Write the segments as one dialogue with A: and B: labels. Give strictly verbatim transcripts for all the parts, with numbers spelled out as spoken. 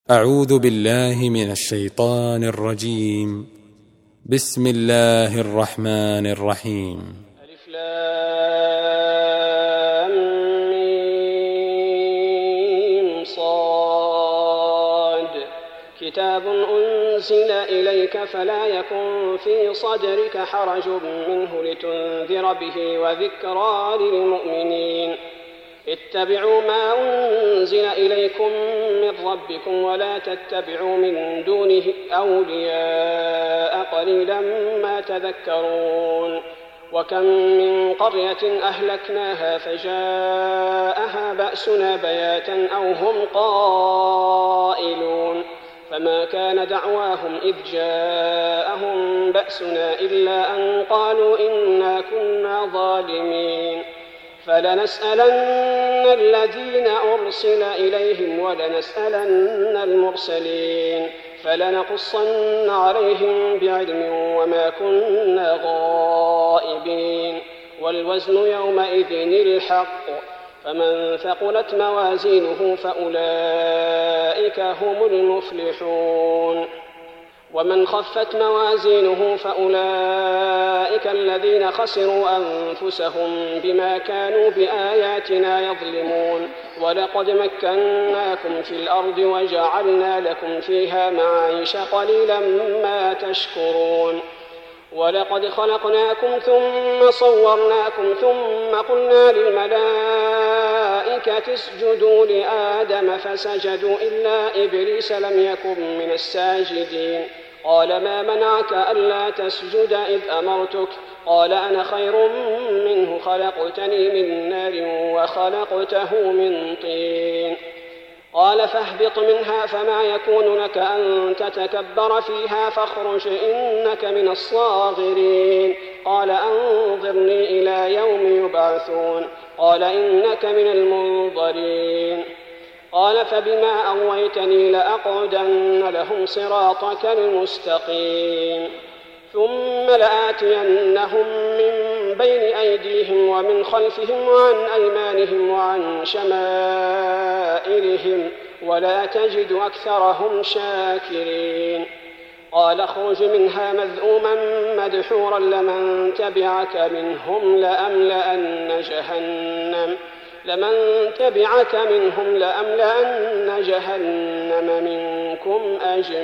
A: أعوذ بالله من الشيطان الرجيم. بسم الله الرحمن الرحيم.
B: ألف لام ميم صاد. كتاب أنزل إليك فلا يكن في صدرك حرج منه لتنذر به وذكرى للمؤمنين. اتبعوا ما أنزل إليكم من ربكم ولا تتبعوا من دونه أولياء قليلا ما تذكرون. وكم من قرية أهلكناها فجاءها بأسنا بياتا أو هم قائلون فما كان دعواهم إذ جاءهم بأسنا إلا أن قالوا إنا كنا ظالمين. فلنسألن الذين أرسل إليهم ولنسألن المرسلين فلنقصن عليهم بعلم وما كنا غائبين. والوزن يومئذ الحق فمن ثقلت موازينه فأولئك هم المفلحون. ومن خفت موازينه فأولئك الذين خسروا أنفسهم بما كانوا بآياتنا يظلمون. ولقد مكناكم في الأرض وجعلنا لكم فيها معايش قليلا ما تشكرون. ولقد خلقناكم ثم صورناكم ثم قلنا للملائكة اسجدوا لآدم فسجدوا إلا إبليس لم يكن من الساجدين. قال ما منعك ألا تسجد إذ أمرتك؟ قال أنا خير منه خلقتني من نار وخلقته من طين. قال فاهبط منها فما يكون لك أن تتكبر فيها فاخرج إنك من الصاغرين. قال أنظرني إلى يوم يبعثون. قال إنك من المنظرين. قال فبما أغويتني لأقعدن لهم صراطك المستقيم ثم لآتينهم من بين أيديهم ومن خلفهم وعن أيمانهم وعن شمائلهم ولا تجد أكثرهم شاكرين. قال اخرج منها مذءوما مدحورا لمن تبعك منهم لأملأن جهنم لمن تبعك منهم لأملأن جهنم منكم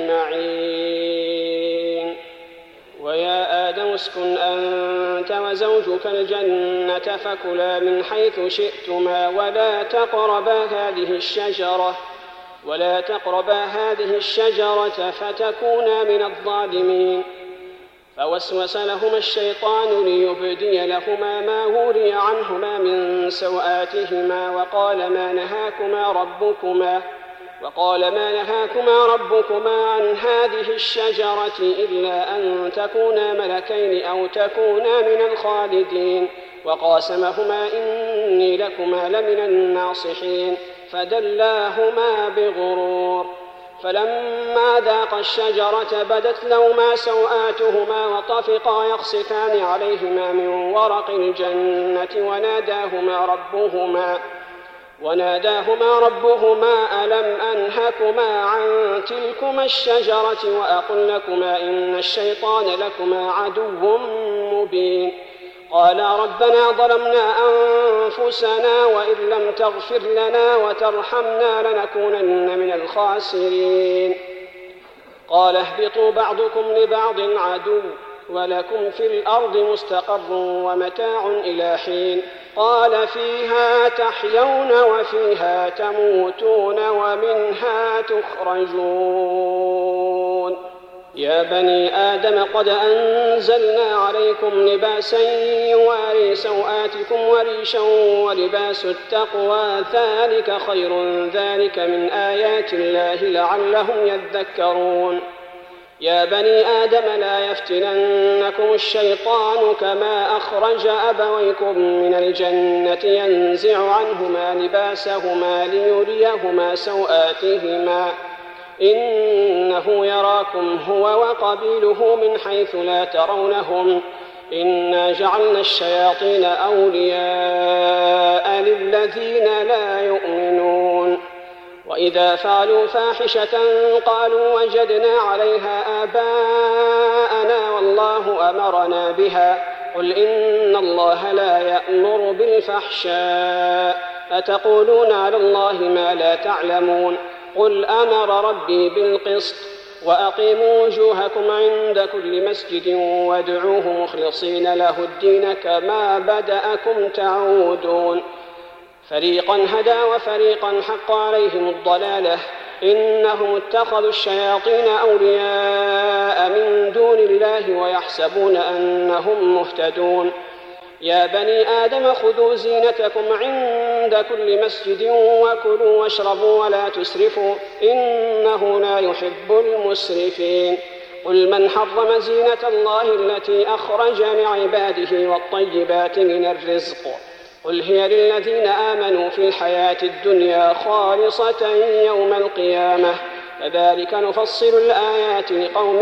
B: أجمعين. ويا آدم اسكن أنت وزوجك الجنة فكلا من حيث شئتما ولا تقربا هذه الشجرة ولا تقربا هذه الشجرة فتكونا من الظالمين. فوسوس لهما الشيطان ليبدي لهما ما وري عنهما من سوآتهما وقال ما نهاكما ربكما وقال ما نهاكما ربكما عن هذه الشجرة إلا أن تكونا ملكين أو تكونا من الخالدين. وقاسمهما إني لكما لمن الناصحين فدلاهما بغرور. فلما ذاقا الشجرة بدت لهما سوآتهما وطفقا يخصفان عليهما من ورق الجنة وناداهما ربهما وناداهما ربهما ألم أنهكما عن تلكما الشجرة وأقل لكما إن الشيطان لكما عدو مبين. قالا ربنا ظلمنا أنفسنا وإن لم تغفر لنا وترحمنا لنكونن من الخاسرين. قال اهبطوا بعضكم لبعض عدو ولكم في الأرض مستقر ومتاع إلى حين. قال فيها تحيون وفيها تموتون ومنها تخرجون. يا بني آدم قد أنزلنا عليكم لباسا يواري سوآتكم وريشا ولباس التقوى ذلك خير ذلك من آيات الله لعلهم يذكرون. يا بني آدم لا يفتننكم الشيطان كما أخرج أبويكم من الجنة ينزع عنهما لباسهما ليريهما سوآتهما إنه يراكم هو وقبيله من حيث لا ترونهم إنا جعلنا الشياطين أولياء للذين لا يؤمنون وإذا فعلوا فاحشة قالوا وجدنا عليها آباءنا والله أمرنا بها قل إن الله لا يأمر بالفحشاء أتقولون على الله ما لا تعلمون قل أمر ربي بالقسط وأقيموا وجوهكم عند كل مسجد وادعوه مخلصين له الدين كما بدأكم تعودون فريقا هدى وفريقا حق عليهم الضلالة إنهم اتخذوا الشياطين أولياء من دون الله ويحسبون أنهم مهتدون يا بني آدم خذوا زينتكم عند كل مسجد وكلوا واشربوا ولا تسرفوا إنه لا يحب المسرفين قل من حرم زينة الله التي أخرج لعباده والطيبات من الرزق قل هي للذين آمنوا في الحياة الدنيا خالصة يوم القيامة كذلك نفصل الآيات لقوم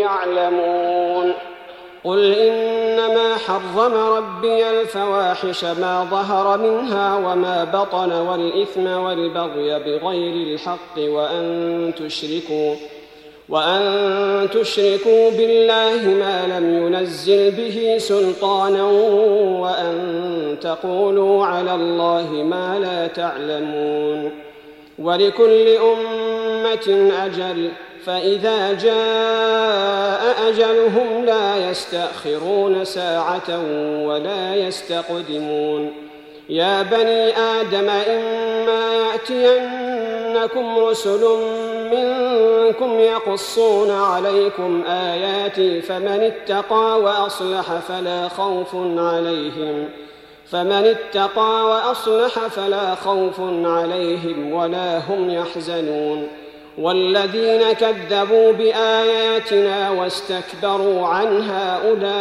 B: يعلمون قل إنما حرم ربي الفواحش ما ظهر منها وما بطن والإثم والبغي بغير الحق وأن تشركوا وأن تشركوا بالله ما لم ينزل به سلطانا وأن تقولوا على الله ما لا تعلمون ولكل أمة أجل فإذا جاء أجلهم لا يستأخرون ساعة ولا يستقدمون يا بني آدم إما يأتينكم رسل منكم يقصون عليكم آياتي فمن اتقى وأصلح فلا خوف عليهم فمن اتقى وأصلح فلا خوف عليهم ولا هم يحزنون والذين كذبوا بآياتنا واستكبروا عنها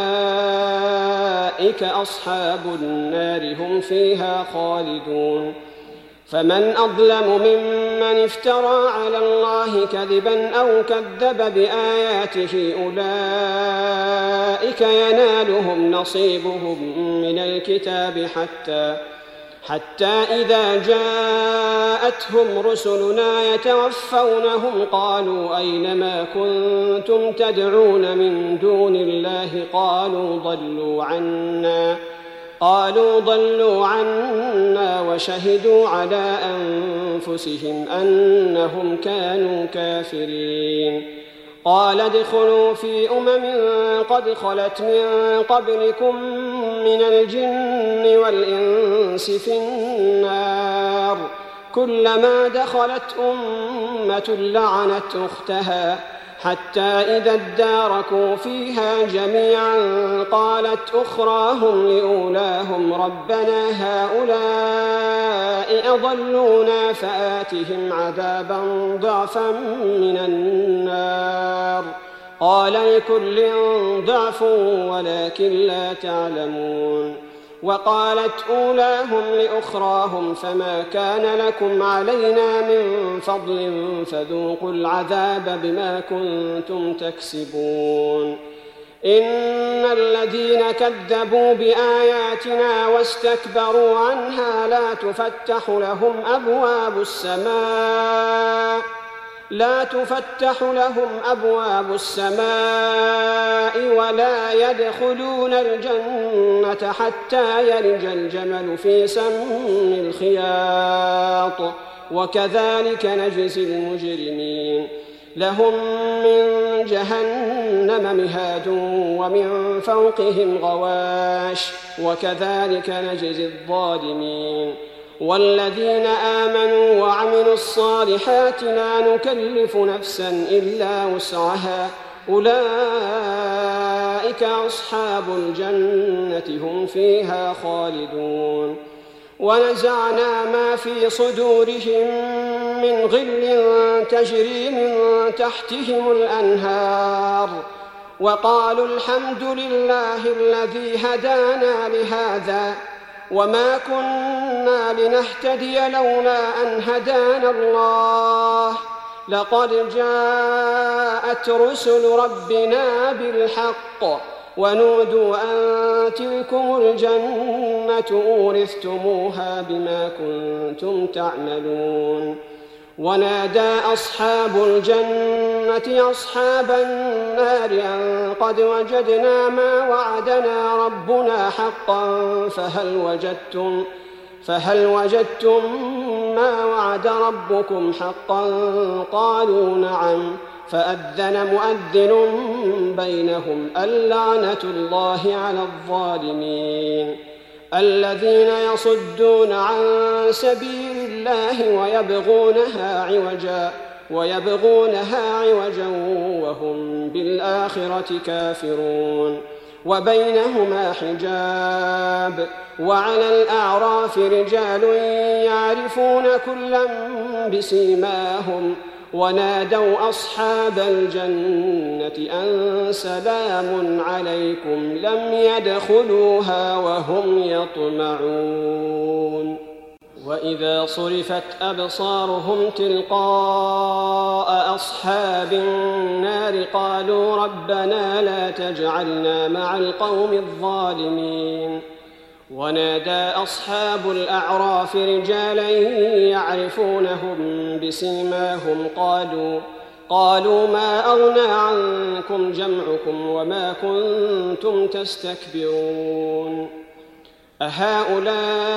B: أولئك أصحاب النار هم فيها خالدون فمن أظلم ممن افترى على الله كذبا أو كذب بآياته أولئك ينالهم نصيبهم من الكتاب حتى حتى إذا جاءتهم رسلنا يتوفونهم قالوا أين ما كنتم تدعون من دون الله قالوا ضلوا عنا قالوا ضلوا عنا وشهدوا على أنفسهم أنهم كانوا كافرين قال ادخلوا في أمم قد خلت من قبلكم من الجن والإنس في النار كلما دخلت أمة لعنت أختها حتى إذا اداركوا فيها جميعا قالت أخراهم لأولاهم ربنا هؤلاء أضلونا فآتهم عذابا ضعفا من النار قال لكل ضعف ولكن لا تعلمون وقالت أولاهم لأخراهم فما كان لكم علينا من فضل فذوقوا العذاب بما كنتم تكسبون إن الذين كذبوا بآياتنا واستكبروا عنها لا تفتح لهم أبواب السماء لا تفتح لهم أبواب السماء ولا يدخلون الجنة حتى يلج الجمل في سم الخياط وكذلك نجزي المجرمين لهم من جهنم مهاد ومن فوقهم غواش وكذلك نجزي الظالمين والذين آمنوا وعملوا الصالحات لا نكلف نفسا إلا وسعها أولئك أصحاب الجنة هم فيها خالدون ونزعنا ما في صدورهم من غل تجري من تحتهم الأنهار وقالوا الحمد لله الذي هدانا لهذا وما كنا لنهتدي لولا أن هدانا الله لقد جاءت رسل ربنا بالحق ونودوا أن تلكم الجنة أورثتموها بما كنتم تعملون ونادى أصحاب الجنة أصحاب النار أن قد وجدنا ما وعدنا ربنا حقا فهل وجدتم فهل وجدتم ما وعد ربكم حقا؟ قالوا نعم. فأذن مؤذن بينهم اللعنة الله على الظالمين الذين يصدون عن سبيل الله ويبغونها عوجا ويبغونها عوجا وهم بالآخرة كافرون. وبينهما حجاب وعلى الأعراف رجال يعرفون كلا بسيماهم ونادوا أصحاب الجنة أن سلام عليكم لم يدخلوها وهم يطمعون. وإذا صرفت أبصارهم تلقاء أصحاب النار قالوا ربنا لا تجعلنا مع القوم الظالمين. ونادى أصحاب الأعراف رجالا يعرفونهم بسيماهم قالوا قالوا ما أغنى عنكم جمعكم وما كنتم تستكبرون أهؤلاء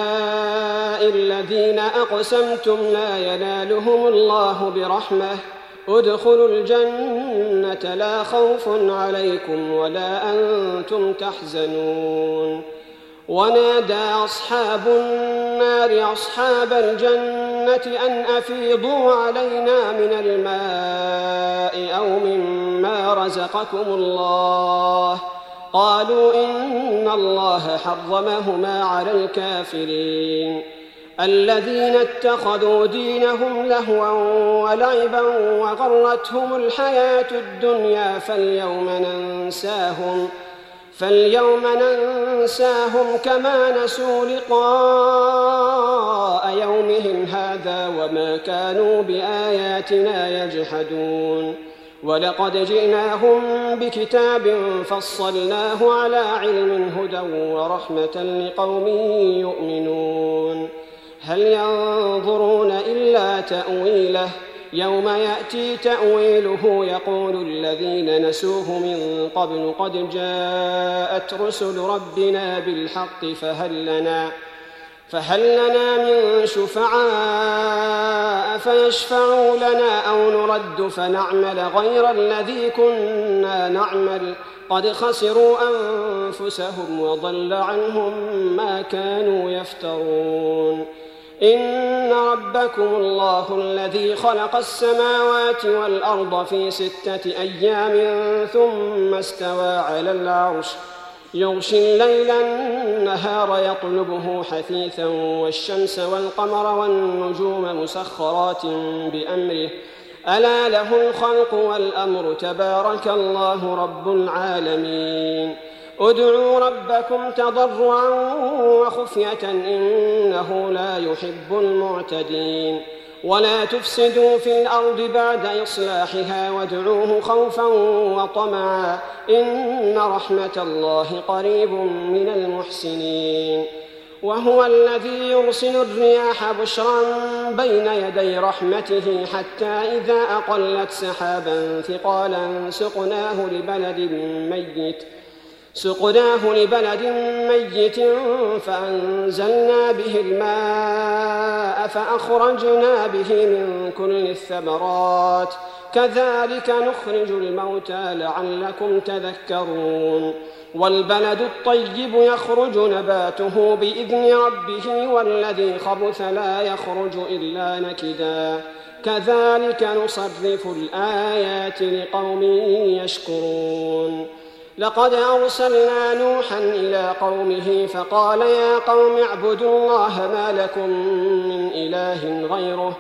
B: الذين أقسمتم لا ينالهم الله برحمة ادخلوا الجنة لا خوف عليكم ولا أنتم تحزنون. ونادى أصحاب النار أصحاب الجنة أن أفيضوا علينا من الماء أو مما رزقكم الله قالوا إن الله حرمهما على الكافرين الذين اتخذوا دينهم لهوا ولعبا وغرتهم الحياة الدنيا فاليوم ننساهم فاليوم ننساهم كما نسوا لقاء يومهم هذا وما كانوا بآياتنا يجحدون. ولقد جئناهم بكتاب فصلناه على علم هدى ورحمة لقوم يؤمنون. هل ينظرون إلا تأويله يوم يأتي تأويله يقول الذين نسوه من قبل قد جاءت رسل ربنا بالحق فهل لنا فهل لنا من شفعاء فيشفعوا لنا أو نرد فنعمل غير الذي كنا نعمل قد خسروا أنفسهم وضل عنهم ما كانوا يفترون. إن ربكم الله الذي خلق السماوات والأرض في ستة أيام ثم استوى على العرش يغشي الليل النهار يطلبه حثيثا والشمس والقمر والنجوم مسخرات بأمره ألا له الخلق والأمر تبارك الله رب العالمين. ادعوا ربكم تضرعا وخفية إنه لا يحب المعتدين. ولا تفسدوا في الأرض بعد إصلاحها وادعوه خوفا وطمعا إن رحمة الله قريب من المحسنين. وهو الذي يرسل الرياح بشرا بين يدي رحمته حتى إذا أقلت سحابا ثقالا سقناه لبلد ميت سقناه لبلد ميت فأنزلنا به الماء فأخرجنا به من كل الثمرات كذلك نخرج الموتى لعلكم تذكرون. والبلد الطيب يخرج نباته بإذن ربه والذي خبث لا يخرج إلا نكدا كذلك نصرف الآيات لقوم يشكرون. لقد أرسلنا نوحا إلى قومه فقال يا قوم اعبدوا الله ما لكم من إله غيره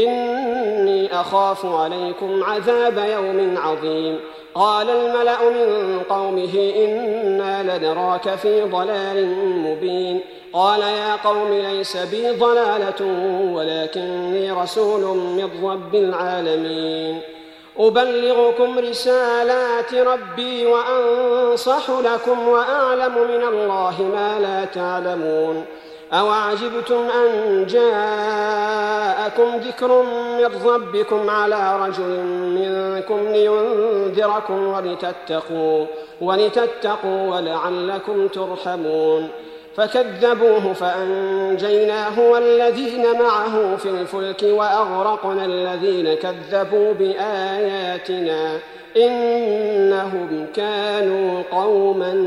B: إني أخاف عليكم عذاب يوم عظيم. قال الملأ من قومه إنا لنراك في ضلال مبين. قال يا قوم ليس بي ضلالة ولكني رسول من رب العالمين أبلغكم رسالات ربي وأنصح لكم وأعلم من الله ما لا تعلمون. أوعجبتم أن جاءكم ذكر من ربكم على رجل منكم لينذركم ولتتقوا, ولتتقوا ولعلكم ترحمون. فكذبوه فأنجيناه والذين معه في الفلك وأغرقنا الذين كذبوا بآياتنا إنهم كانوا قوما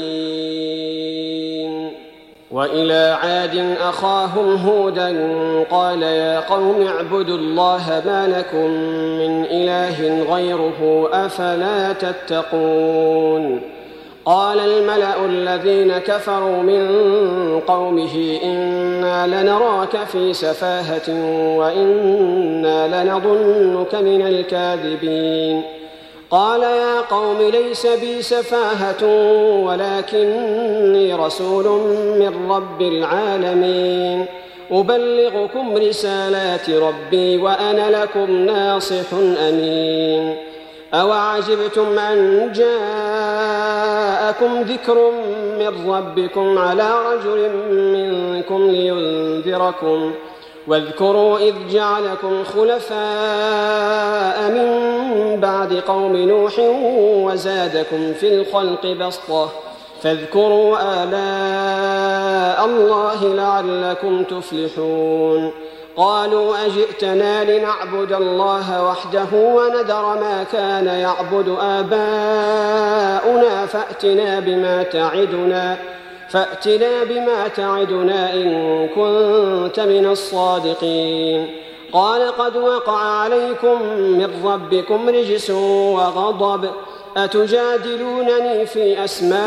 B: عمين. وإلى عاد أخاهم هودا قال يا قوم اعبدوا الله ما لكم من إله غيره أفلا تتقون. قال الملأ الذين كفروا من قومه إنا لنراك في سفاهة وإنا لنظنك من الكاذبين. قال يا قوم ليس بي سفاهة ولكني رسول من رب العالمين أبلغكم رسالات ربي وأنا لكم ناصح أمين. أوعجبتم أن جاءكم ذكر من ربكم على رجل منكم لينذركم واذكروا إذ جعلكم خلفاء من بعد قوم نوح وزادكم في الخلق بسطة فاذكروا آلاء الله لعلكم تفلحون. قالوا أجئتنا لنعبد الله وحده وندر ما كان يعبد آباؤنا فأتنا بما تعدنا فأتنا بما تعدنا إن كنت من الصادقين. قال قد وقع عليكم من ربكم رجس وغضب أتجادلونني في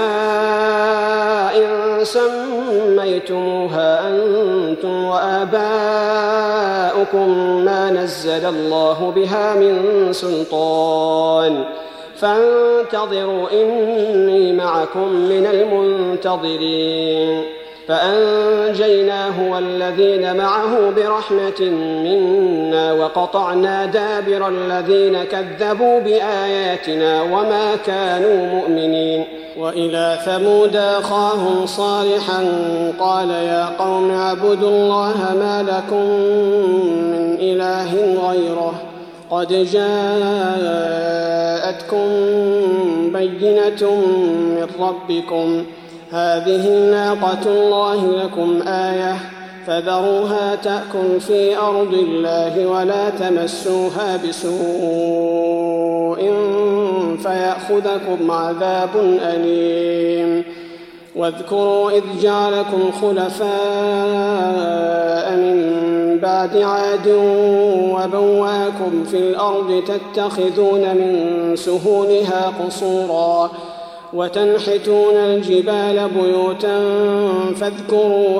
B: أسماء سميتموها أنتم وآباؤكم ما نزل الله بها من سلطان فانتظروا إني معكم من المنتظرين. فأنجيناه والذين معه برحمة منا وقطعنا دابر الذين كذبوا بآياتنا وما كانوا مؤمنين. وإلى ثمود أخاهم صالحا قال يا قوم اعبدوا الله ما لكم من إله غيره قد جاءتكم بينة من ربكم هذه ناقة الله لكم آية فذروها تأكل في أرض الله ولا تمسوها بسوء فيأخذكم عذاب أليم. واذكروا إذ جعلكم خلفاء من بعد عاد وبواكم في الأرض تتخذون من سهولها قصورا وتنحتون الجبال بيوتا فاذكروا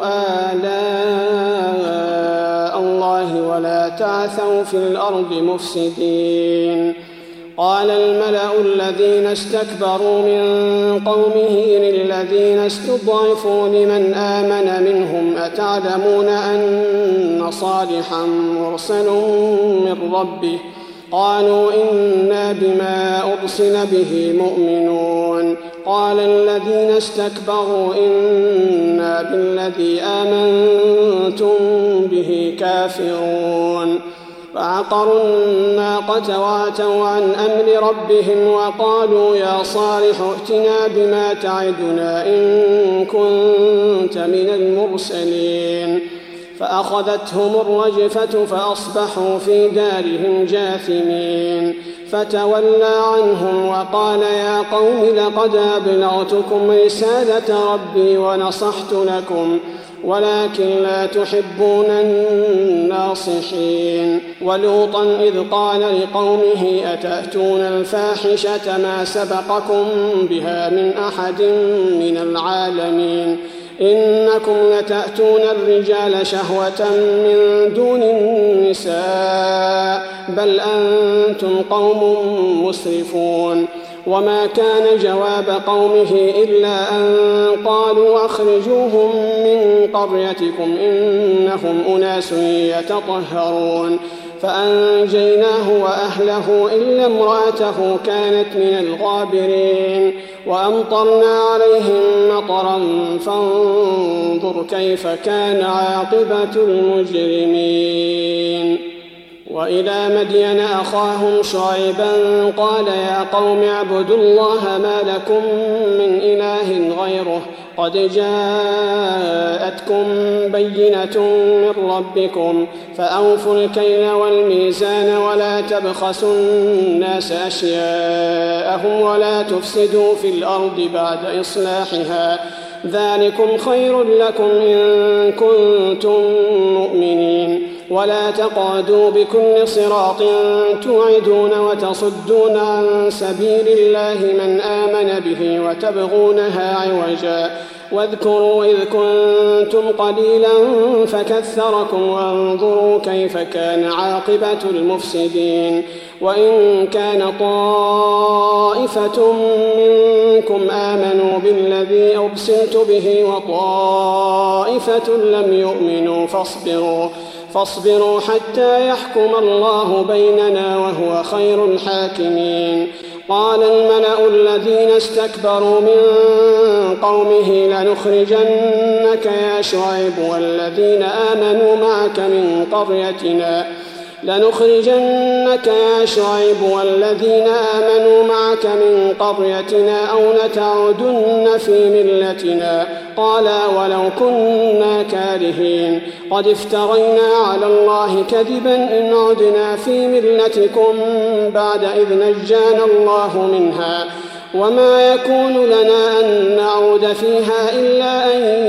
B: آلاء الله ولا تعثوا في الأرض مفسدين. قال الملأ الذين استكبروا من قومه للذين استضعفوا لمن آمن منهم أتعلمون أن صالحا مرسل من ربه قالوا إنا بما أرسل به مؤمنون. قال الذين استكبروا إنا بالذي آمنتم به كافرون. فعقروا الناقة وعتوا عن أمر ربهم وقالوا يا صالح ائتنا بما تعدنا إن كنت من المرسلين. فأخذتهم الرجفة فأصبحوا في دارهم جاثمين. فتولى عنهم وقال يا قوم لقد أبلغتكم رسالة ربي ونصحت لكم ولكن لا تحبون الناصحين. ولوطا إذ قال لقومه أتأتون الفاحشة ما سبقكم بها من أحد من العالمين إنكم لتأتون الرجال شهوة من دون النساء بل أنتم قوم مسرفون. وما كان جواب قومه إلا أن قالوا أخرجوهم من قريتكم إنهم أناس يتطهرون. فأنجيناه وأهله إلا امرأته كانت من الغابرين وأمطرنا عليهم مطرا فانظر كيف كان عاقبة المجرمين. وإلى مدين أخاهم شعيبا قال يا قوم اعبدوا الله ما لكم من إله غيره قد جاءتكم بينة من ربكم فأوفوا الكيل والميزان ولا تبخسوا الناس أشياءهم ولا تفسدوا في الأرض بعد إصلاحها ذلكم خير لكم إن كنتم مؤمنين ولا تقعدوا بكل صراط توعدون وتصدون عن سبيل الله من آمن به وتبغونها عوجا واذكروا إذ كنتم قليلا فكثركم وانظروا كيف كان عاقبة المفسدين. وإن كان طائفة منكم آمنوا بالذي أرسلت به وطائفة لم يؤمنوا فاصبروا فاصبروا حتى يحكم الله بيننا وهو خير الحاكمين. قال الملأ الذين استكبروا من قومه لنخرجنك يا شعيب والذين آمنوا معك من قريتنا لنخرجنك يا شعيب والذين آمنوا معك من قريتنا أو لتعودن في ملتنا قال ولو كنا كارهين قد افترينا على الله كذبا إن عدنا في ملتكم بعد إذ نجانا الله منها وما يكون لنا أن نعود فيها إلا أن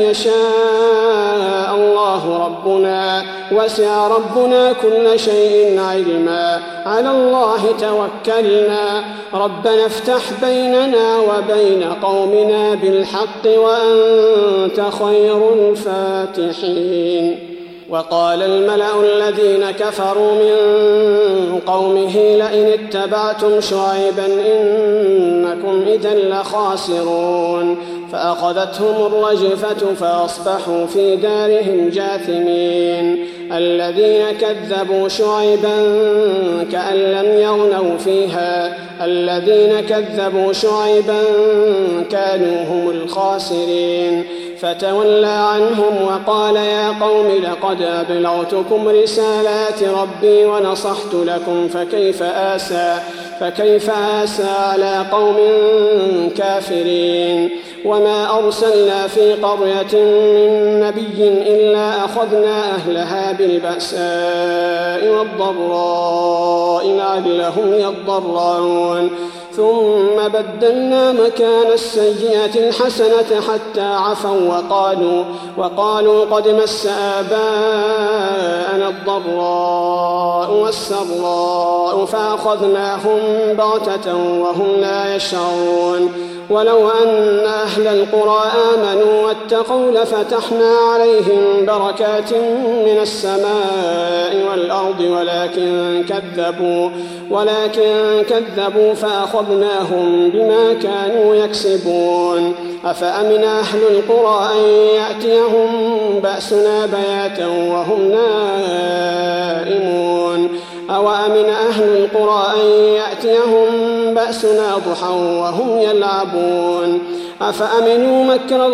B: يشاء الله ربنا وسع ربنا كل شيء علما على الله توكلنا ربنا افتح بيننا وبين قومنا بالحق وأنت خير الفاتحين. وقال الملأ الذين كفروا من قومه لئن اتبعتم شعيبا إنكم إذا لخاسرون فأخذتهم الرجفة فأصبحوا في دارهم جاثمين. الذين كذبوا شعيبا كأن لم يغنوا فيها الذين كذبوا شعيبا كانوا هم الخاسرين. فتولى عنهم وقال يا قوم لقد أبلغتكم رسالات ربي ونصحت لكم فكيف آسى فكيف آسى على قوم كافرين. وما أرسلنا في قرية من نبي إلا أخذنا أهلها بالبأساء والضراء لعلهم يضرعون ثم بدلنا مكان السيئة الحسنة حتى عفوا وقالوا, وقالوا قد مس آباءنا الضراء والسراء فأخذناهم بغتة وهم لا يشعرون. ولو أن أهل القرى آمنوا واتقوا لفتحنا عليهم بركات من السماء والأرض ولكن كذبوا, ولكن كذبوا فأخذناهم بما كانوا يكسبون. أفأمن أهل القرى أن يأتيهم بأسنا بياتا وهم نائمون أو أمن أهل القرى أن يأتيهم بأسنا ضحى وهم يلعبون. أفأمنوا مكر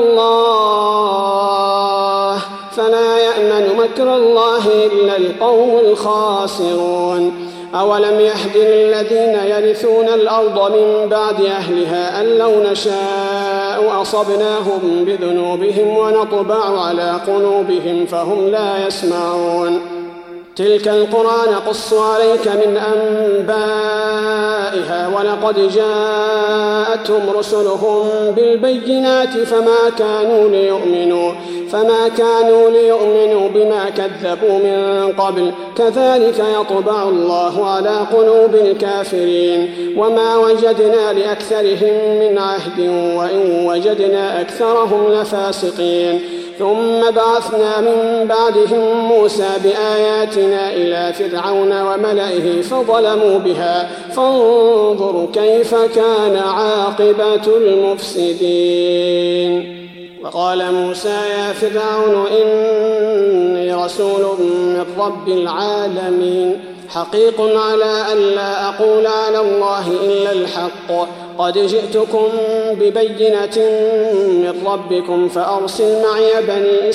B: الله فلا يأمن مكر الله إلا القوم الخاسرون. أولم يهد للذين يرثون الأرض من بعد أهلها أن لو نشاء أصبناهم بذنوبهم ونطبع على قلوبهم فهم لا يسمعون. تلك القرى نقص عليك من أنبائها ولقد جاءتهم رسلهم بالبينات فما كانوا ليؤمنوا فما كانوا ليؤمنوا بما كذبوا من قبل كذلك يطبع الله على قلوب الكافرين. وما وجدنا لأكثرهم من عهد وإن وجدنا أكثرهم لفاسقين. ثم بعثنا من بعدهم موسى بآياتنا إلى فرعون وملئه فظلموا بها فانظر كيف كان عاقبة المفسدين. وقال موسى يا فرعون إني رسول من رب العالمين حقيق على ألا أقول على الله إلا الحق. قد جئتكم ببينة من ربكم فأرسل معي بني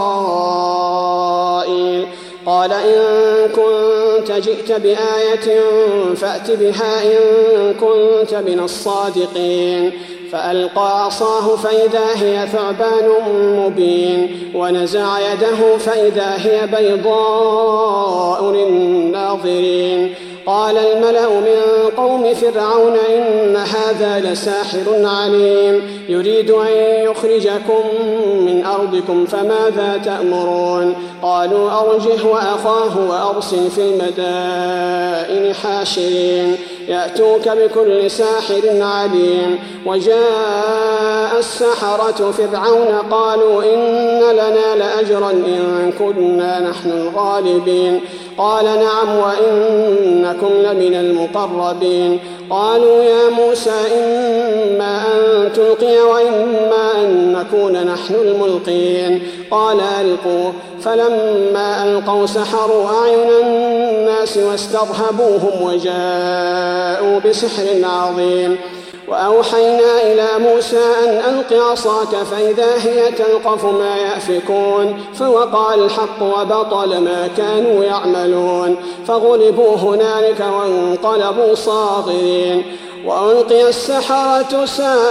B: إسرائيل. قال إن كنت جئت بآية فأت بها إن كنت من الصادقين. فألقى عصاه فإذا هي ثعبان مبين ونزع يده فإذا هي بيضاء للناظرين. قال الملأ من قوم فرعون إن هذا لساحر عليم يريد أن يخرجكم من أرضكم فماذا تأمرون؟ قالوا أرجه وأخاه وأرسل في المدائن حاشرين يأتوك بكل ساحر عليم. وجاء السحرة فرعون قالوا إن لنا لأجرا إن كنا نحن الغالبين. قال نعم وإنكم لمن المقربين. قالوا يا موسى إما أن تلقي وإما أن نكون نحن الملقين. قال ألقوا. فلما ألقوا سحروا أعين الناس واسترهبوهم وجاءوا بسحر عظيم. وأوحينا إلى موسى أن ألق عصاك فإذا هي تلقف ما يأفكون فوقع الحق وبطل ما كانوا يعملون. فغلبوا هنالك وانقلبوا صاغرين. وألقي السحرة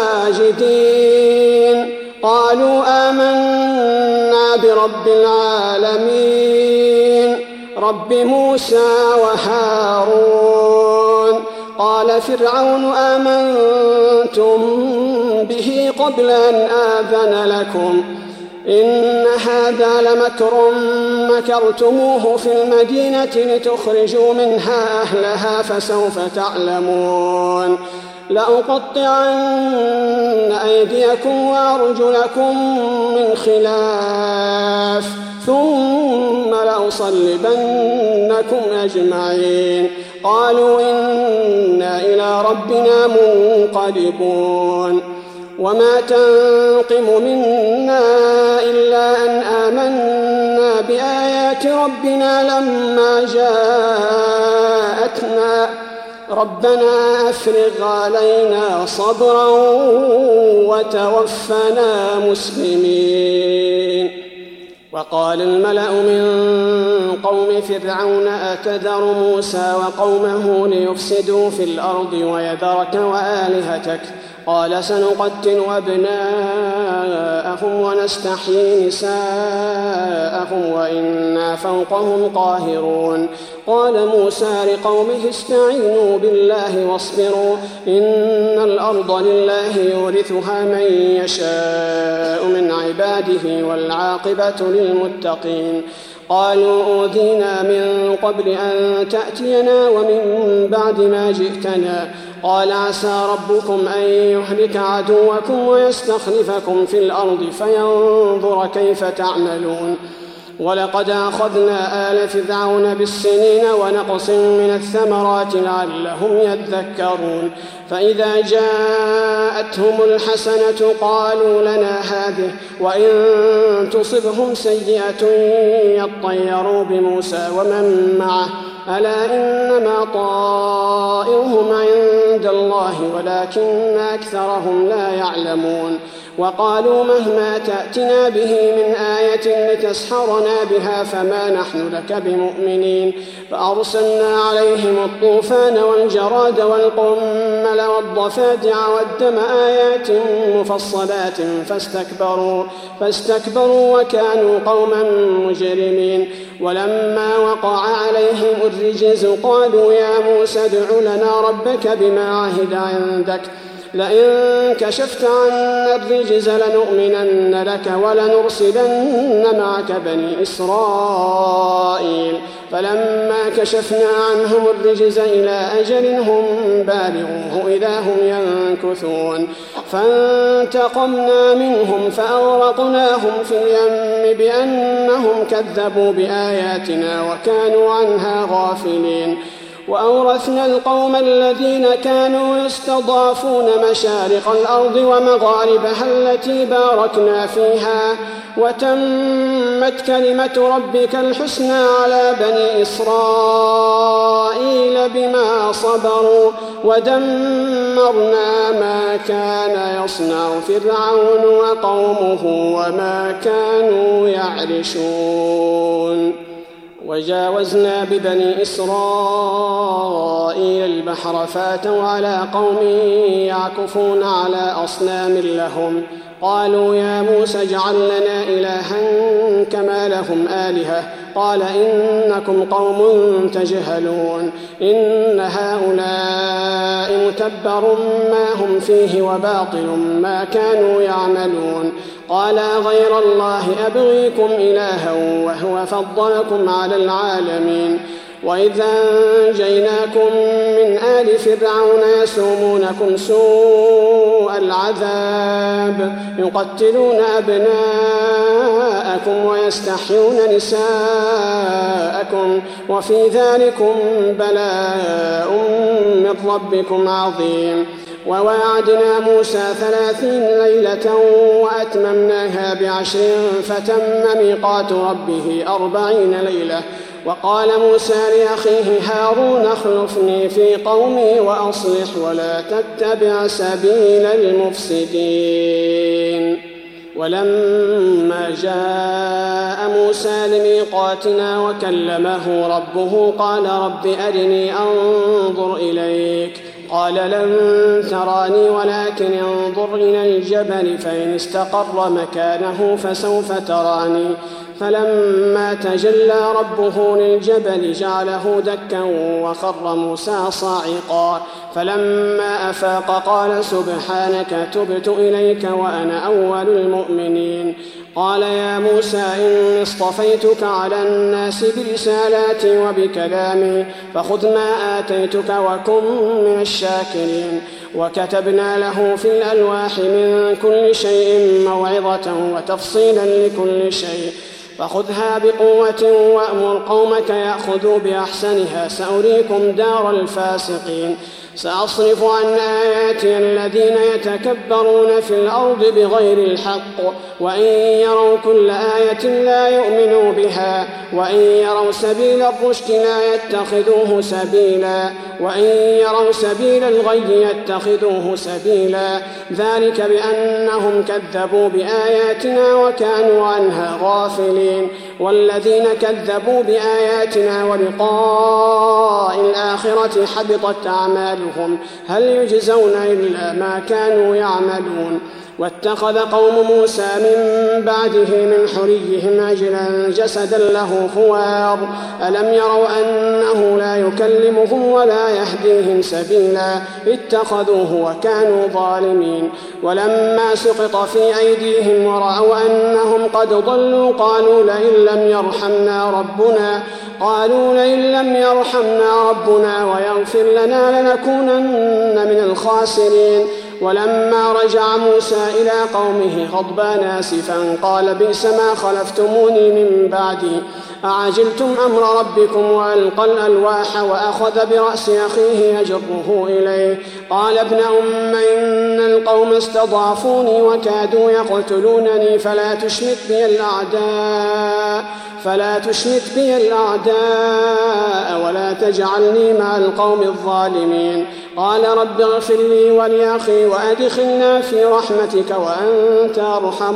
B: ساجدين قالوا آمنا برب العالمين رب موسى وهارون. قال فرعون آمنتم به قبل أن آذن لكم إن هذا لمكر مكرتموه في المدينة لتخرجوا منها أهلها فسوف تعلمون. لأقطعن أيديكم وأرجلكم من خلاف ثم لأصلبنكم أجمعين. قالوا إنا إلى ربنا منقلبون. وما تنقم منا إلا أن آمنا بآيات ربنا لما جاءتنا ربنا أفرغ علينا صبرا وتوفنا مسلمين. وقال الملأ من قوم فرعون أتذر موسى وقومه ليفسدوا في الأرض ويذرك وآلهتك قال سنقتل أبناءهم ونستحيي نساءهم وإنا فوقهم قاهرون. قال موسى لقومه استعينوا بالله واصبروا إن الأرض لله يورثها من يشاء من عباده والعاقبة للمتقين. قالوا أوذينا من قبل أن تأتينا ومن بعد ما جئتنا. قال عسى ربكم أن يهلك عدوكم ويستخلفكم في الأرض فينظر كيف تعملون. ولقد أخذنا آل فرعون بالسنين ونقص من الثمرات لعلهم يذكرون. فإذا جاءتهم الحسنة قالوا لنا هذه وإن تصبهم سيئة يطيروا بموسى ومن معه ألا إنما طائرهم عند الله ولكن أكثرهم لا يعلمون. وقالوا مهما تأتنا به من آية لتسحرنا بها فما نحن لك بمؤمنين. فأرسلنا عليهم الطوفان والجراد والقمل والضفادع والدم آيات مفصلات فاستكبروا, فاستكبروا وكانوا قوما مجرمين. ولما وقع عليهم الرجز قالوا يا موسى ادع لنا ربك بما عهد عندك لئن كشفت عنا الرجز لنؤمنن لك ولنرسلن معك بني إسرائيل. فلما كشفنا عنهم الرجز إلى أجل هم بالغوه إذا هم ينكثون. فانتقمنا منهم فأغرقناهم في اليم بأنهم كذبوا بآياتنا وكانوا عنها غافلين. وأورثنا القوم الذين كانوا يستضعفون مشارق الأرض ومغاربها التي باركنا فيها وتمت كلمة ربك الحسنى على بني إسرائيل بما صبروا ودمرنا ما كان يصنع فرعون وقومه وما كانوا يعرشون. وجاوزنا ببني إسرائيل البحر فاتوا على قوم يعكفون على أصنام لهم قالوا يا موسى اجعل لنا إلها كما لهم آلهة قال إنكم قوم تجهلون إن هؤلاء متبر ما هم فيه وباطل ما كانوا يعملون قال غير الله أبغيكم إلها وهو فضلكم على العالمين وإذا أنجيناكم من آل فرعون يسومونكم سوء العذاب يقتلون أبناءكم ويستحيون نساءكم وفي ذلكم بلاء من ربكم عظيم. وواعدنا موسى ثلاثين ليلة وأتممناها بعشر فتم ميقات ربه أربعين ليلة. وقال موسى لأخيه هارون اخلفني في قومي وأصلح ولا تتبع سبيل المفسدين. ولما جاء موسى لميقاتنا وكلمه ربه قال رب أرني أنظر إليك قال لن تراني ولكن انظر إلى الجبل فإن استقر مكانه فسوف تراني فلما تجلى ربه للجبل جعله دكا وخر موسى صاعقا فلما أفاق قال سبحانك تبت إليك وأنا أول المؤمنين. قال يا موسى إني اصطفيتك على الناس برسالاتي وبكلامي فخذ ما آتيتك وكن من الشاكرين. وكتبنا له في الألواح من كل شيء موعظة وتفصيلا لكل شيء فخذها بقوة وأمر قومك يأخذوا بأحسنها سأريكم دار الفاسقين. سأصرف عن آياتي الذين يتكبرون في الأرض بغير الحق وإن يروا كل آية لا يؤمنوا بها وإن يروا سبيل الرشد لا يتخذوه سبيلا وإن يروا سبيل الغي يتخذوه سبيلا ذلك بأنهم كذبوا بآياتنا وكانوا عنها غافلين. والذين كذبوا بآياتنا ولقاء الآخرة حبطت أعمالهم هل يجزون إلا ما كانوا يعملون. واتخذ قوم موسى من بعده من حليهم عجلا جسدا له خوار ألم يروا أنه لا يكلمهم ولا يهديهم سبيلا اتخذوه وكانوا ظالمين. ولما سقط في أيديهم ورأوا أنهم قد ضلوا قالوا لئن لم يرحمنا ربنا قالوا لئن لم يرحمنا ربنا ويغفر لنا لنكونن من الخاسرين. ولما رجع موسى إلى قومه غضبان آسفا قال بئس ما خلفتموني من بعدي أعجلتم أمر ربكم وألقى الألواح وأخذ برأس أخيه يجره إليه قال ابن أم إن القوم استضعفوني وكادوا يقتلونني فلا تشمت بي الأعداء فلا تشمت بي الأعداء ولا تجعلني مع القوم الظالمين. قال رب اغفر لي ولأخي وأدخلنا في رحمتك وأنت أرحم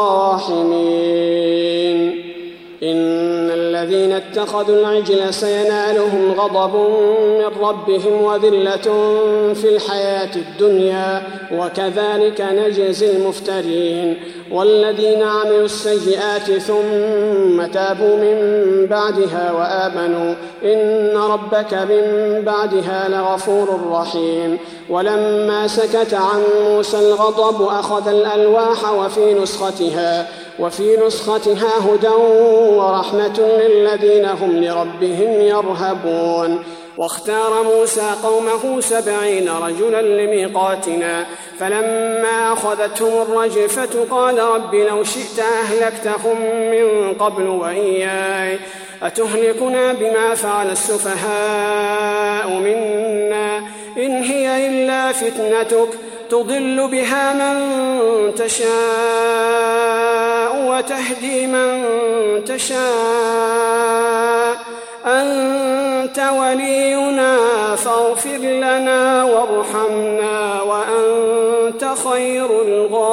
B: الراحمين. إن الذين اتخذوا العجل سينالهم غضب من ربهم وذلة في الحياة الدنيا وكذلك نجزي المفترين. والذين عملوا السيئات ثم تابوا من بعدها وآمنوا إن ربك من بعدها لغفور رحيم. ولما سكت عن موسى الغضب أخذ الألواح وفي نسختها وفي نسختها هدى ورحمة للذين هم لربهم يرهبون. واختار موسى قومه سبعين رجلا لميقاتنا فلما أخذتهم الرجفة قال رب لو شئت أهلكتهم من قبل وإياي أتهلكنا بما فعل السفهاء منا إن هي إلا فتنتك تضل بها من تشاء وتهدي من تشاء أنت ولينا فاغفر لنا وارحمنا وأنت خير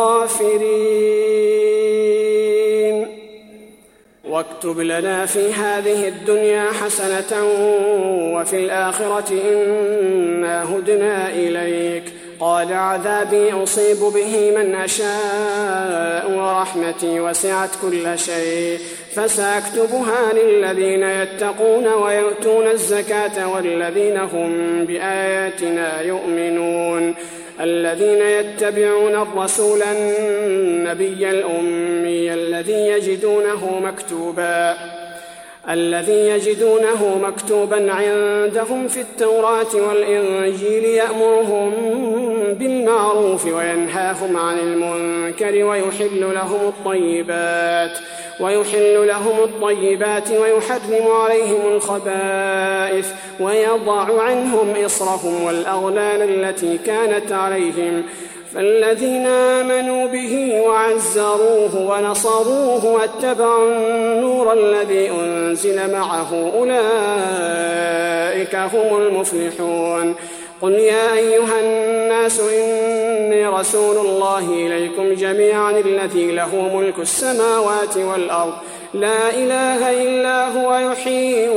B: الغافرين واكتب لنا في هذه الدنيا حسنة وفي الآخرة إنا هدنا إليك قال عذابي أصيب به من أشاء ورحمتي وسعت كل شيء فسأكتبها للذين يتقون ويؤتون الزكاة والذين هم بآياتنا يؤمنون الذين يتبعون الرسول النبي الأمي الذي يجدونه مكتوبا الذي يجدونه مكتوبا عندهم في التوراة والإنجيل يأمرهم بالمعروف وينهاهم عن المنكر ويحل لهم الطيبات ويحل لهم الطيبات ويحرم عليهم الخبائث ويضع عنهم إصرهم والأغلال التي كانت عليهم فالذين آمنوا به وعزروه ونصروه واتبعوا النور الذي أنزل معه أولئك هم المفلحون قل يا أيها الناس إني رسول الله إليكم جميعا الذي له ملك السماوات والأرض لا إله إلا هو يحيي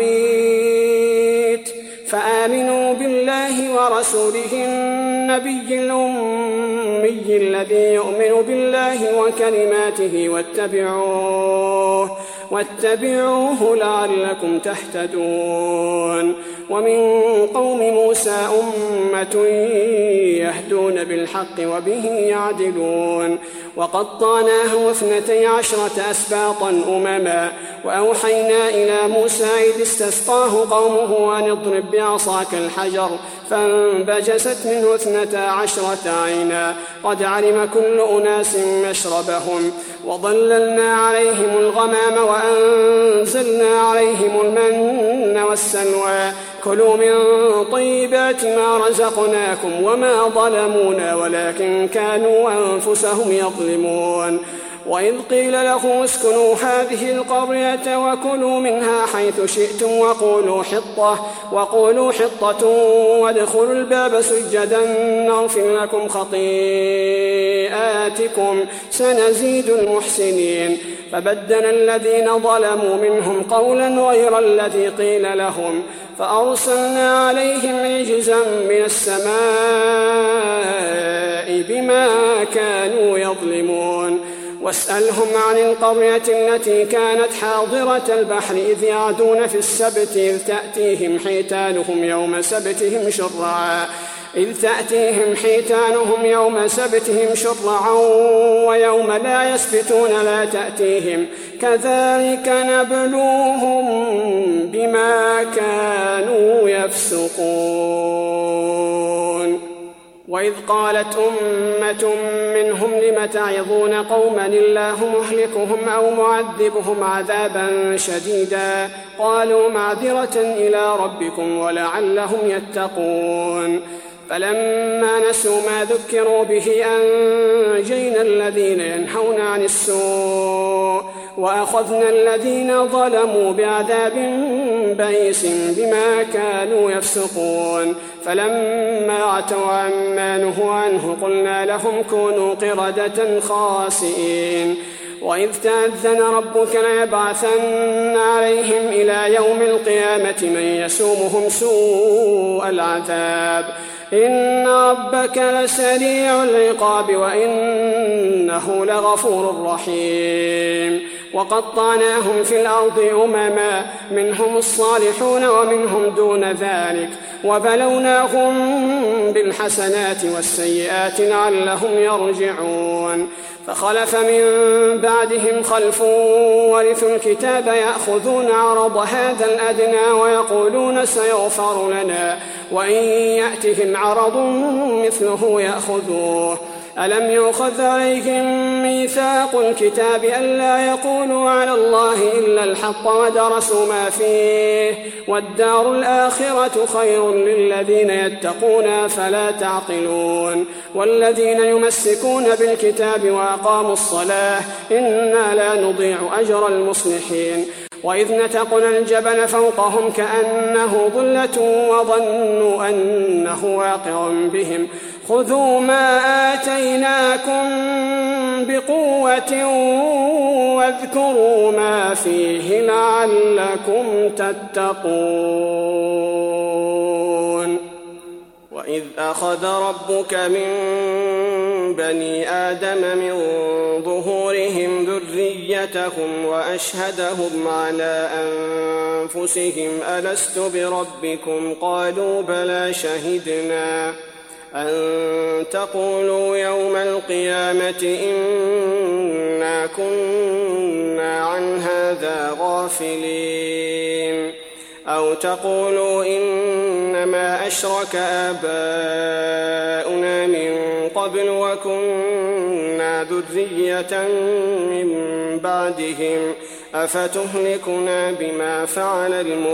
B: ويميت فآمنوا بالله ورسوله النبي الأمي الذي يؤمن بالله وكلماته واتبعوه واتبعوه لعلكم تهتدون ومن قوم موسى أمة يهدون بالحق وبه يعدلون وقطعناه اثنتي عشرة أسباطا أمما وأوحينا إلى موسى إذ استسقاه قومه أن اضرب بعصاك الحجر فانبجست منه اثنتا عشرة عينا قد علم كل أناس مشربهم وظللنا عليهم الغمام وأنزلنا عليهم المن والسلوى كلوا من طيبات ما رزقناكم وما ظلمونا ولكن كانوا أنفسهم يظلمون وإذ قيل لهم اسكنوا هذه القرية وكلوا منها حيث شئتم وقولوا حطة وقولوا حطة وادخلوا الباب سجدا نغفر لكم خطيئاتكم سنزيد المحسنين فبدل الذين ظلموا منهم قولا غير الذي قيل لهم فأرسلنا عليهم رجزا من السماء بما كانوا يظلمون واسألهم عن القرية التي كانت حاضرة البحر إذ يعدون في السبت إذ تأتيهم حيتانهم يوم سبتهم شرعا إذ تأتيهم حيتانهم يوم سبتهم شرعا ويوم لا يسبتون لا تأتيهم كذلك نبلوهم بما كانوا يفسقون وإذ قالت أمة منهم لم تعظون قوما الله مهلكهم أو معذبهم عذابا شديدا قالوا معذرة إلى ربكم ولعلهم يتقون فلما نسوا ما ذكروا به أنجينا الذين ينهون عن السوء وأخذنا الذين ظلموا بعذاب بئيس بما كانوا يفسقون فلما عتوا عما نهوا عنه قلنا لهم كونوا قردة خاسئين وإذ تأذن ربك ليبعثن عليهم إلى يوم القيامة من يسومهم سوء العذاب إن ربك لسريع العقاب وإنه لغفور رحيم وقطعناهم في الأرض أمما منهم الصالحون ومنهم دون ذلك وبلوناهم بالحسنات والسيئات لعلهم يرجعون فخلف من بعدهم خلف ورثوا الكتاب يأخذون عرض هذا الأدنى ويقولون سيغفر لنا وإن يأتهم عرض مثله يأخذوه ألم يؤخذ عليهم ميثاق الكتاب ألا يقولوا على الله إلا الحق ودرسوا ما فيه والدار الآخرة خير للذين يتقون فلا تعقلون والذين يمسكون بالكتاب وأقاموا الصلاة إنا لا نضيع أجر المصلحين وإذ نتقنا الجبل فوقهم كأنه ظلة وظنوا أنه واقع بهم خذوا ما آتيناكم بقوة واذكروا ما فيه لعلكم تتقون وإذ أخذ ربك من بني آدم من ظهورهم ذريتهم وأشهدهم على أنفسهم ألست بربكم قالوا بلى شهدنا أن تقولوا يوم القيامة إنا كنا عن هذا غافلين أو تقولوا إنما أشرك آباؤنا من قبل وكنا ذرية من بعدهم أفتهلكنا بما فعل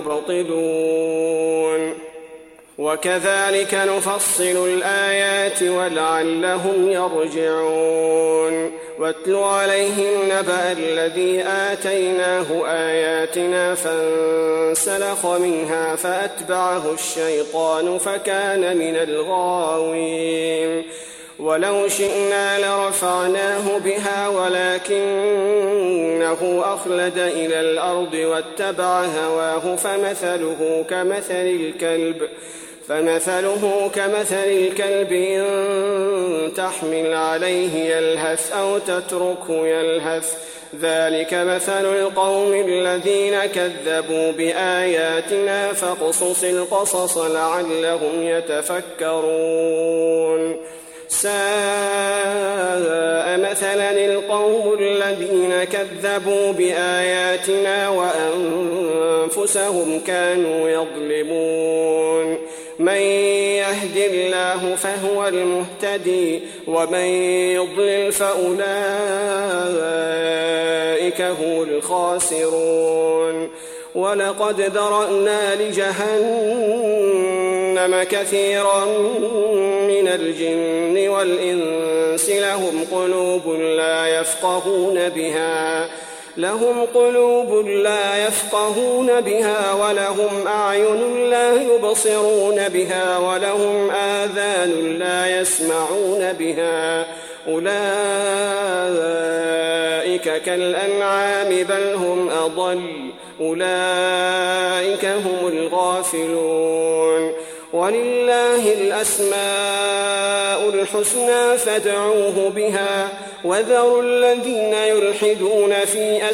B: المبطلون وكذلك نفصل الآيات ولعلهم يرجعون واتل عليهم نبأ الذي آتيناه آياتنا فانسلخ منها فأتبعه الشيطان فكان من الغاوين ولو شئنا لرفعناه بها ولكنه أخلد إلى الأرض واتبع هواه فمثله كمثل الكلب فمثله كمثل الكلب إن تحمل عليه يلهث أو تتركه يلهث ذلك مثل القوم الذين كذبوا بآياتنا فاقصص القصص لعلهم يتفكرون ساء مثلا القوم الذين كذبوا بآياتنا وأنفسهم كانوا يظلمون من يهد الله فهو المهتدي ومن يضلل فأولئك هم الخاسرون ولقد ذرأنا لجهنم كثيرا من الجن والإنس لهم قلوب لا يفقهون بها لهم قلوب لا يفقهون بها ولهم أعين لا يبصرون بها ولهم آذان لا يسمعون بها أولئك كالأنعام بل هم أضل أولئك هم الغافلون ولله الأسماء الحسنى فادعوه بها وذروا الذين يلحدون في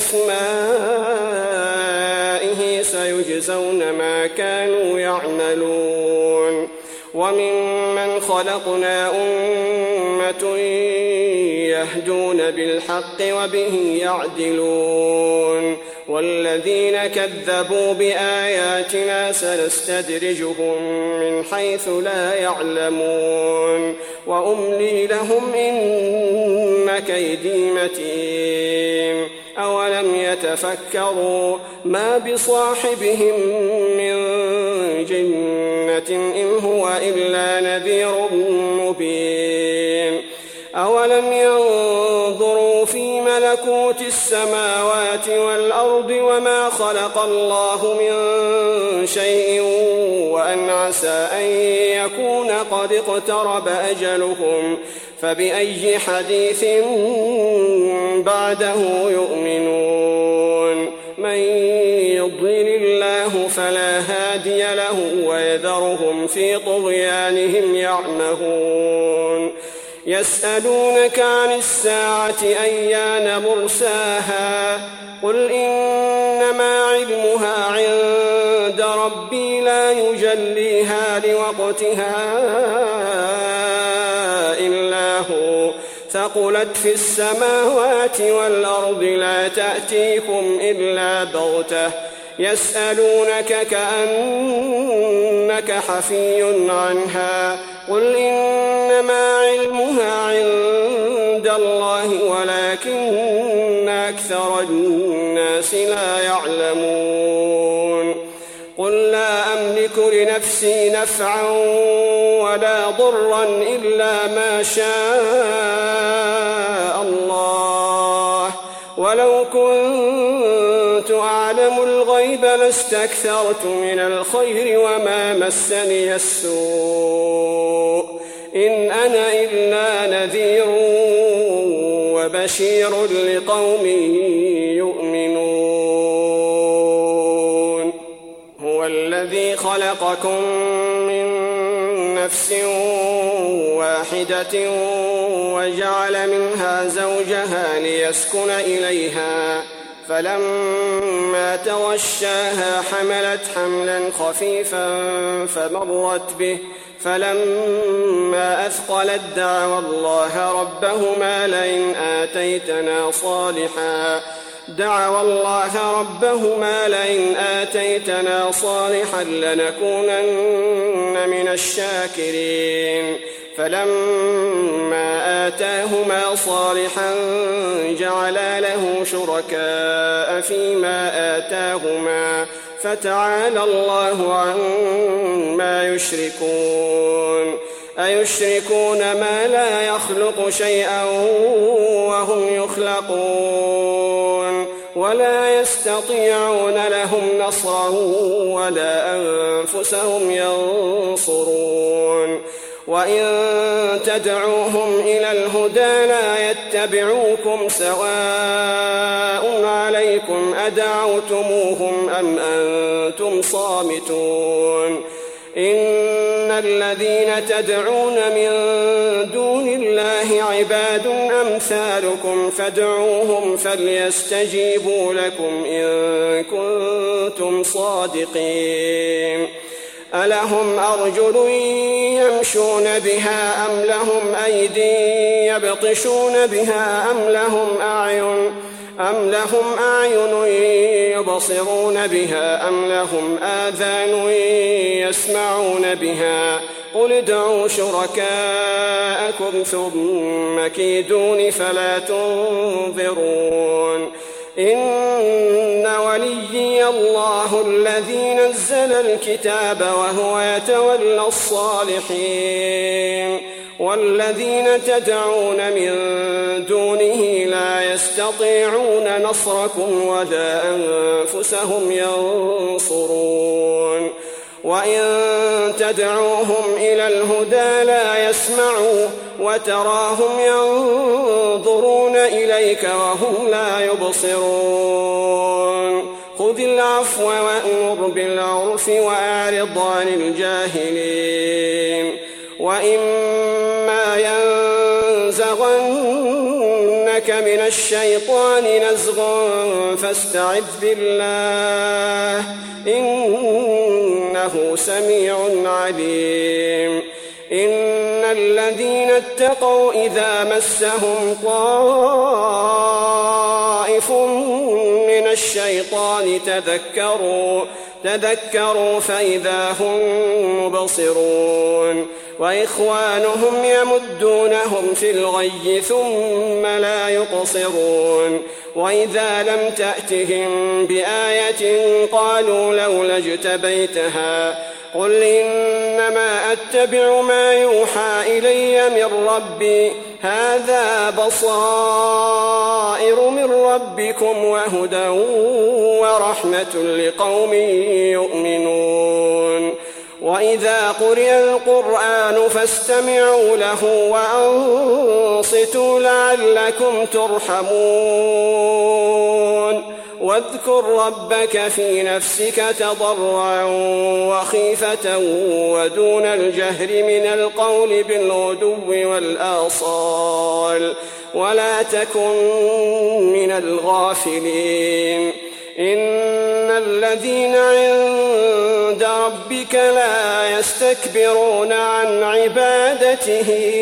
B: أسمائه سيجزون ما كانوا يعملون وممن خلقنا أمة يهدون بالحق وبه يعدلون والذين كذبوا بآياتنا سنستدرجهم من حيث لا يعلمون وأملي لهم إن كيدي متين أولم يتفكروا ما بصاحبهم من جنة إن هو إلا نذير مبين أولم ينظروا في ملكوت السماوات والأرض وما خلق الله من شيء وأن عسى أن يكون قد اقترب أجلهم فبأي حديث بعده يؤمنون من يضلل الله فلا هادي له ويذرهم في طغيانهم يعمهون يسألونك عن الساعة أيان مرساها قل إنما علمها عند ربي لا يجليها لوقتها إلا هو ثقلت في السماوات والأرض لا تأتيكم إلا بغتة يسألونك كأنك حفي عنها قل إنما علمها عند الله ولكن أكثر الناس لا يعلمون قل لا أملك لنفسي نفعا ولا ضرا إلا ما شاء الله ولو كنت أعلم الغيب لاستكثرت من الخير وما مسني السوء إن أنا إلا نذير وبشير لقوم يؤمنون هو الذي خلقكم من نفس واحدة وجعل منها زوجها ليسكن إليها فلما تغشاها حملت حملا خفيفا فمرت به فلما أثقلت دعوا الله ربهما لئن آتيتنا صالحا دعوا الله ربهما لئن آتيتنا صالحا لنكونن من الشاكرين فلما آتاهما صالحا جعلا له شركاء فيما آتاهما فتعالى الله عما يشركون أيشركون ما لا يخلق شيئا وهم يخلقون ولا يستطيعون لهم نصرا ولا أنفسهم ينصرون وإن تدعوهم إلى الهدى لا يتبعوكم سواء عليكم أدعوتموهم أم أنتم صامتون إن الذين تدعون من دون الله عباد أمثالكم فادعوهم فليستجيبوا لكم إن كنتم صادقين ألهم أرجل يمشون بها أم لهم أيدي يبطشون بها أم لهم أعين أم لهم أعين يبصرون بها أم لهم آذان يسمعون بها قل ادعوا شركاءكم ثم كيدون فلا تنظرون إن وليي الله الذي نزل الكتاب وهو يتولى الصالحين والذين تدعون من دونه لا يستطيعون نصركم ولا أنفسهم ينصرون وإن تدعوهم إلى الهدى لا يسمعوا وتراهم ينظرون إليك وهم لا يبصرون خذ العفو وأمر بالعرف وأعرض عن الجاهلين وإما ينزغنك من الشيطان نزغ فاستعذ بالله إنه سميع عليم إن الذين اتقوا إذا مسهم طائف من الشيطان تذكروا تذكروا فإذا هم مبصرون وإخوانهم يمدونهم في الغي ثم لا يقصرون وإذا لم تأتهم بآية قالوا لولا اجتبيتها قل إنما أتبع ما يوحى إلي من ربي هذا بصائر من ربكم وهدى ورحمة لقوم يؤمنون وإذا قرئ القرآن فاستمعوا له وأنصتوا لعلكم ترحمون واذكر ربك في نفسك تضرعا وخيفة ودون الجهر من القول بالغدو والآصال ولا تكن من الغافلين إن الذين عند ربك لا يستكبرون عن عبادته